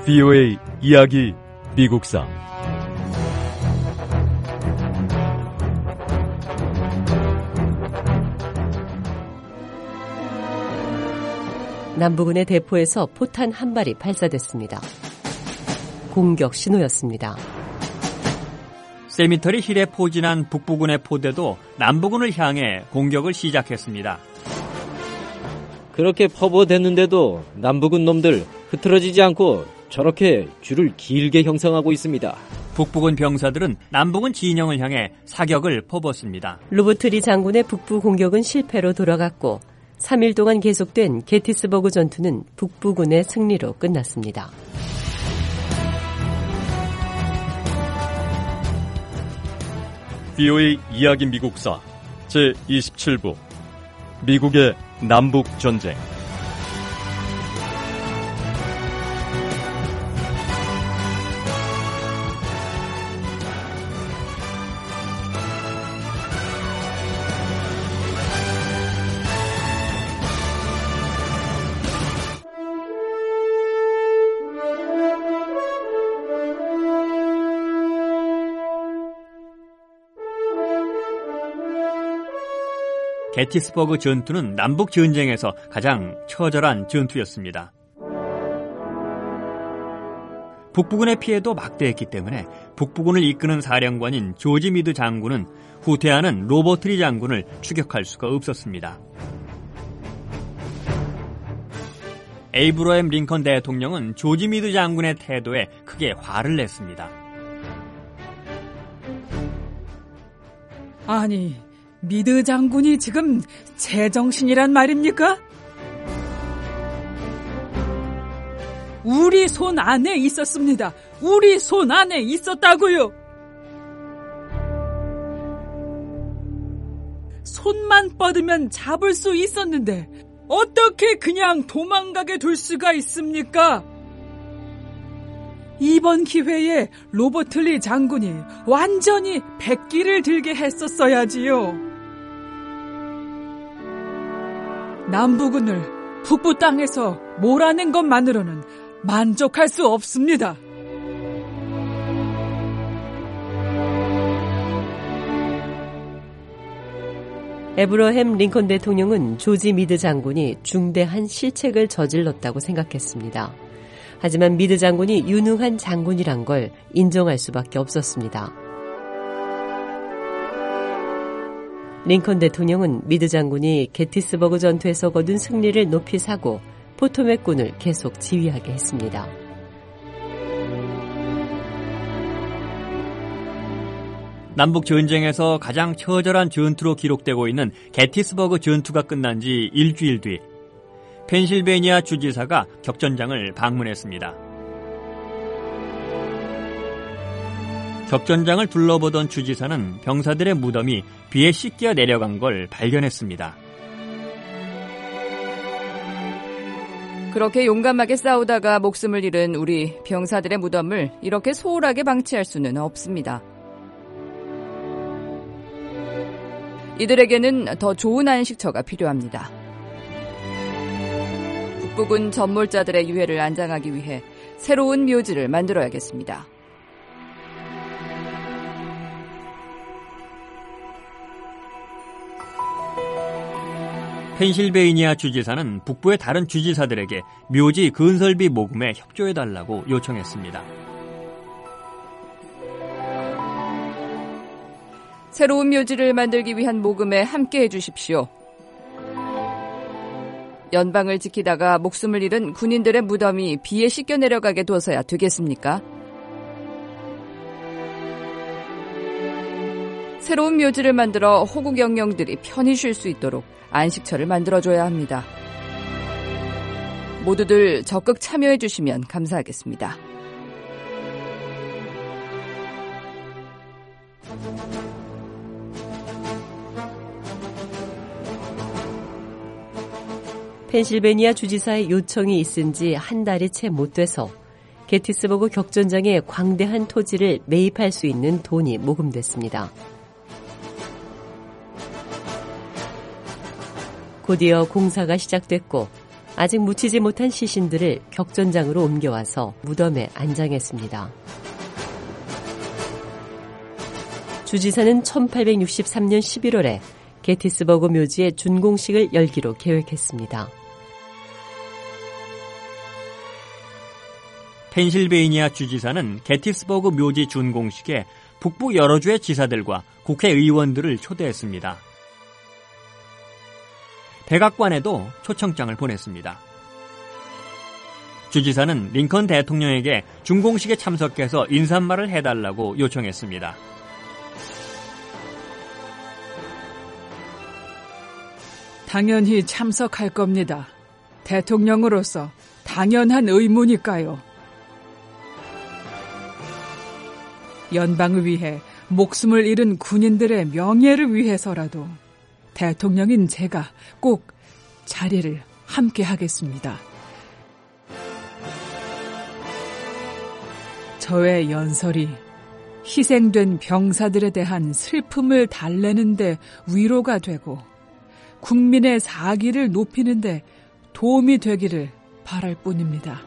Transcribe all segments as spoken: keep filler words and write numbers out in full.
브이오에이 이야기 미국사 남부군의 대포에서 포탄 한 발이 발사됐습니다. 공격 신호였습니다. 세미터리 힐에 포진한 북부군의 포대도 남부군을 향해 공격을 시작했습니다. 그렇게 퍼부어댔는데도 남부군 놈들 흐트러지지 않고 저렇게 줄을 길게 형성하고 있습니다. 북부군 병사들은 남부군 진영을 향해 사격을 퍼붓습니다. 로버트 리 장군의 북부 공격은 실패로 돌아갔고 삼 일 동안 계속된 게티스버그 전투는 북부군의 승리로 끝났습니다. 브이오에이 이야기 미국사 제이십칠 부 미국의 남북전쟁. 게티스버그 전투는 남북 전쟁에서 가장 처절한 전투였습니다. 북부군의 피해도 막대했기 때문에 북부군을 이끄는 사령관인 조지 미드 장군은 후퇴하는 로버트 리 장군을 추격할 수가 없었습니다. 에이브러햄 링컨 대통령은 조지 미드 장군의 태도에 크게 화를 냈습니다. 아니, 미드 장군이 지금 제정신이란 말입니까? 우리 손 안에 있었습니다. 우리 손 안에 있었다고요. 손만 뻗으면 잡을 수 있었는데 어떻게 그냥 도망가게 둘 수가 있습니까? 이번 기회에 로버트 리 장군이 완전히 백기를 들게 했었어야지요. 남부군을 북부 땅에서 몰아낸 것만으로는 만족할 수 없습니다. 에브러햄 링컨 대통령은 조지 미드 장군이 중대한 실책을 저질렀다고 생각했습니다. 하지만 미드 장군이 유능한 장군이란 걸 인정할 수밖에 없었습니다. 링컨 대통령은 미드 장군이 게티스버그 전투에서 거둔 승리를 높이 사고 포토맥군을 계속 지휘하게 했습니다. 남북 전쟁에서 가장 처절한 전투로 기록되고 있는 게티스버그 전투가 끝난 지 일주일 뒤 펜실베니아 주지사가 격전장을 방문했습니다. 격전장을 둘러보던 주지사는 병사들의 무덤이 비에 씻겨 내려간 걸 발견했습니다. 그렇게 용감하게 싸우다가 목숨을 잃은 우리 병사들의 무덤을 이렇게 소홀하게 방치할 수는 없습니다. 이들에게는 더 좋은 안식처가 필요합니다. 북부군 전몰자들의 유해를 안장하기 위해 새로운 묘지를 만들어야겠습니다. 펜실베이니아 주지사는 북부의 다른 주지사들에게 묘지 건설비 모금에 협조해달라고 요청했습니다. 새로운 묘지를 만들기 위한 모금에 함께해 주십시오. 연방을 지키다가 목숨을 잃은 군인들의 무덤이 비에 씻겨 내려가게 둬서야 되겠습니까? 새로운 묘지를 만들어 호국 영령들이 편히 쉴 수 있도록 안식처를 만들어줘야 합니다. 모두들 적극 참여해 주시면 감사하겠습니다. 펜실베니아 주지사의 요청이 있은 지 한 달이 채 못 돼서 게티스버그 격전장에 광대한 토지를 매입할 수 있는 돈이 모금됐습니다. 곧이어 공사가 시작됐고 아직 묻히지 못한 시신들을 격전장으로 옮겨와서 무덤에 안장했습니다. 주지사는 천팔백육십삼 년 십일월에 게티스버그 묘지에 준공식을 열기로 계획했습니다. 펜실베이니아 주지사는 게티스버그 묘지 준공식에 북부 여러 주의 지사들과 국회의원들을 초대했습니다. 백악관에도 초청장을 보냈습니다. 주지사는 링컨 대통령에게 준공식에 참석해서 인사말을 해달라고 요청했습니다. 당연히 참석할 겁니다. 대통령으로서 당연한 의무니까요. 연방을 위해 목숨을 잃은 군인들의 명예를 위해서라도 대통령인 제가 꼭 자리를 함께 하겠습니다. 저의 연설이 희생된 병사들에 대한 슬픔을 달래는 데 위로가 되고 국민의 사기를 높이는 데 도움이 되기를 바랄 뿐입니다.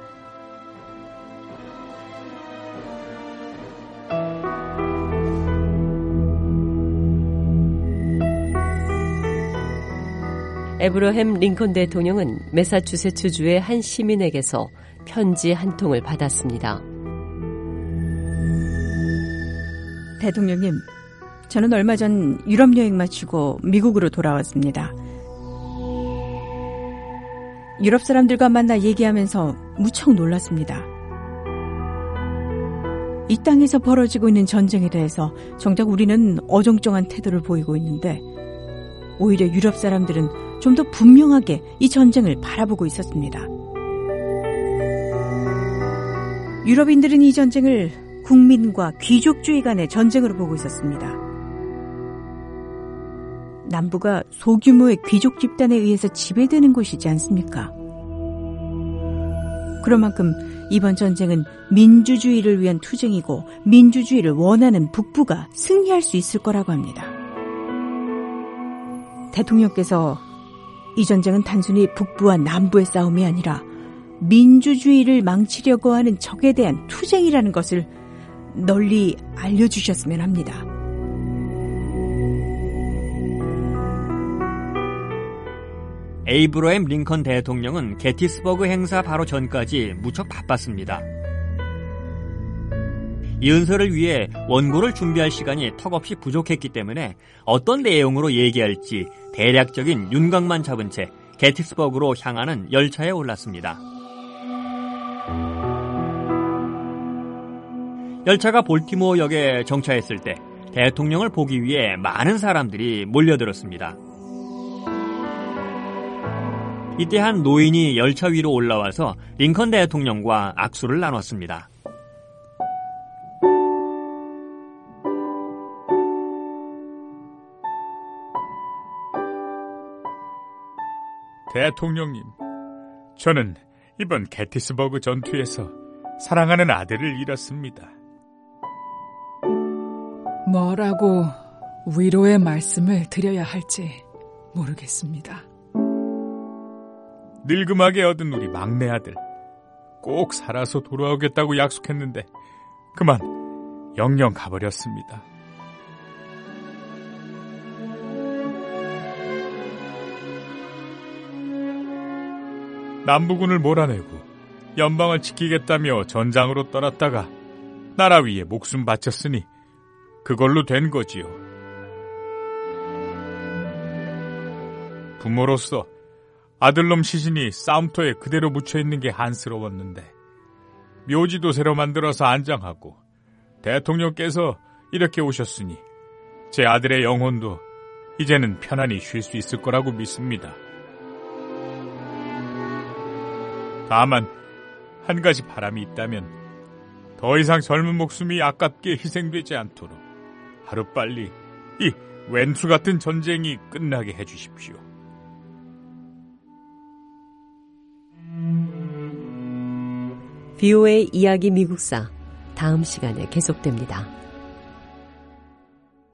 에브러햄 링컨 대통령은 매사추세츠주의 한 시민에게서 편지 한 통을 받았습니다. 대통령님, 저는 얼마 전 유럽 여행 마치고 미국으로 돌아왔습니다. 유럽 사람들과 만나 얘기하면서 무척 놀랐습니다. 이 땅에서 벌어지고 있는 전쟁에 대해서 정작 우리는 어정쩡한 태도를 보이고 있는데 오히려 유럽 사람들은 좀 더 분명하게 이 전쟁을 바라보고 있었습니다. 유럽인들은 이 전쟁을 국민과 귀족주의 간의 전쟁으로 보고 있었습니다. 남부가 소규모의 귀족 집단에 의해서 지배되는 곳이지 않습니까? 그런 만큼 이번 전쟁은 민주주의를 위한 투쟁이고 민주주의를 원하는 북부가 승리할 수 있을 거라고 합니다. 대통령께서 이 전쟁은 단순히 북부와 남부의 싸움이 아니라 민주주의를 망치려고 하는 적에 대한 투쟁이라는 것을 널리 알려주셨으면 합니다. 에이브러햄 링컨 대통령은 게티스버그 행사 바로 전까지 무척 바빴습니다. 이 연설을 위해 원고를 준비할 시간이 턱없이 부족했기 때문에 어떤 내용으로 얘기할지 대략적인 윤곽만 잡은 채 게티스버그로 향하는 열차에 올랐습니다. 열차가 볼티모어 역에 정차했을 때 대통령을 보기 위해 많은 사람들이 몰려들었습니다. 이때 한 노인이 열차 위로 올라와서 링컨 대통령과 악수를 나눴습니다. 대통령님, 저는 이번 게티스버그 전투에서 사랑하는 아들을 잃었습니다. 뭐라고 위로의 말씀을 드려야 할지 모르겠습니다. 늙음하게 얻은 우리 막내 아들, 꼭 살아서 돌아오겠다고 약속했는데 그만 영영 가버렸습니다. 남부군을 몰아내고 연방을 지키겠다며 전장으로 떠났다가 나라 위에 목숨 바쳤으니 그걸로 된 거지요. 부모로서 아들놈 시신이 싸움터에 그대로 묻혀있는 게 한스러웠는데 묘지도 새로 만들어서 안장하고 대통령께서 이렇게 오셨으니 제 아들의 영혼도 이제는 편안히 쉴 수 있을 거라고 믿습니다. 다만 한 가지 바람이 있다면 더 이상 젊은 목숨이 아깝게 희생되지 않도록 하루빨리 이 왼수 같은 전쟁이 끝나게 해주십시오. 비오에이 이야기 미국사 다음 시간에 계속됩니다.